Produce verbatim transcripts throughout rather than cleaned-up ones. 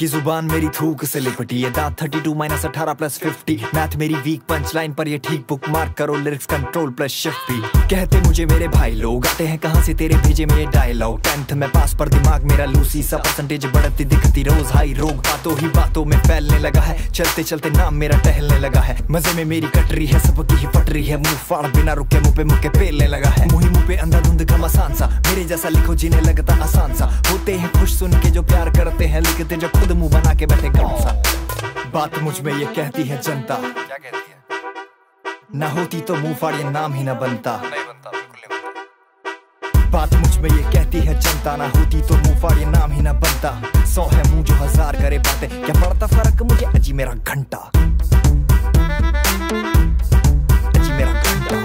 की जुबान मेरी थूक से लिपटी है, दांत थर्टी टू माइनस अठारह प्लस फिफ्टी, मैथ मेरी वीक पंच लाइन पर ये ठीक, बुक मार्क करो लिरिक्स कंट्रोल प्लस शिफ्ट भी। कहते मुझे मेरे भाई लोग, आते हैं कहाँ से तेरे भेजे में ये डायलॉग, टेंथ में पास पर दिमाग मेरा लूसी सा, परसेंटेज बढ़ती दिखती रोज हाई, रोग बातों ही बातों में फैलने लगा है, चलते चलते नाम मेरा टहलने लगा है, मजे में मेरी कटरी है सबकी ही पटरी है, मुंह फाड़ बिना रुके मुंह पे मुंह के पेलने लगा है, मुही मुंह पे अंधाधुंध का आसान सा, मेरे जैसा लिखो जिन्हें लगता आसान सा, होते हैं खुश सुन के जो प्यार करते हैं, लिखते जो खुद मुंह बना के बैठे कौन सा। बात मुझ में ये कहती है जनता, क्या कहती है, ना होती तो मुंह फाड़ ये नाम ही ना बनता, नहीं बनता, बिल्कुल नहीं बनता। बात मुझ में ये कहती है जनता, ना होती तो मुंह फाड़ ये नाम ही ना बनता, सौ है मुंह जो हजार करे बातें, क्या पड़ता फर्क मुझे अजी मेरा घंटा, अजी मेरा घंटा।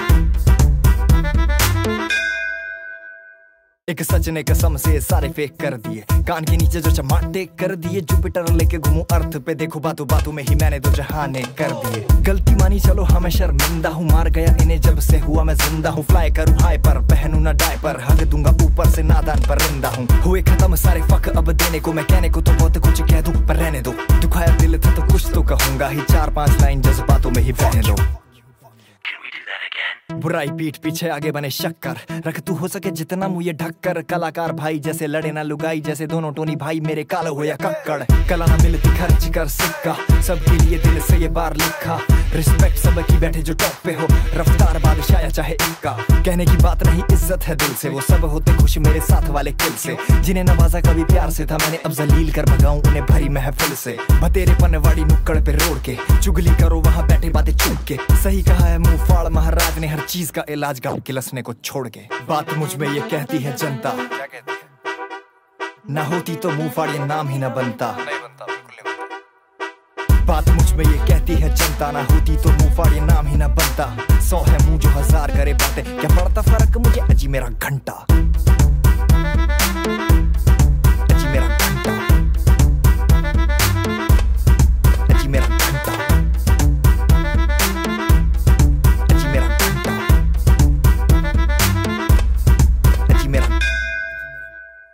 एक सच ने कसम से सारे फेक कर दिए, कान के नीचे जो चमाटे कर दिए, जुपिटर लेके घूमूं अर्थ पे, देखो बातों बातों में ही मैंने दो जहाने कर दिए, गलती मानी चलो हाँ मैं शर्मिंदा हूँ, मार गया इन्हें जब से हुआ मैं जिंदा हूँ, फ्लाई करूँ हाई पर पहनूं ना डायपर, हग दूंगा ऊपर से नादान पर रिंदा हूँ, हुए खत्म सारे फक अब देने को, मैं कहने को तो बहुत कुछ कह दूं पर रहने दो, दुखाया दिल था तो कुछ तो कहूंगा ही, चार पांच लाइन जज्बातों में ही बहने दो। बुराई पीठ पीछे आगे बने शक्कर, रख तू हो सके जितना मुंह ये ढक्कर, कलाकार भाई जैसे लड़े ना लुगाई, जैसे दोनों टोनी भाई मेरे कालो हो या कक्कड़, कला ना मिलती खर्च कर सिक्का, सबके लिए दिल से ये बार लिखा, रिस्पेक्ट सबकी बैठे जो टॉप पे हो, रफ्तार बादशाह या चाहे इक्का, कहने की बात नहीं इज्जत है दिल से, वो सब होते खुश मेरे साथ वाले किल से, जिन्हें नवाजा कभी प्यार से था मैंने अब जलील कर भगाऊं उन्हें भरी महफिल से, बतेरे पनवाड़ी नुक्कड़ पे रोड़ के, चुगली करो वहाँ बैठे बातें चुप के, सही कहा है मुंह फाड़ महाराज ने हर चीज का इलाज गाँव के लसने को छोड़ के। बात मुझ में ये कहती है जनता, क्या कहती है, ना होती तो मुंह फाड़ ये नाम ही ना बनता, नहीं बनता, बिल्कुल नहीं बनता। बात मुझ में ये कहती है जनता, ना होती तो मुंह फाड़ ये नाम ही ना बनता, सौ है मुंह जो हजार करे बातें, क्या पड़ता फर्क मुझे अजी मेरा घंटा।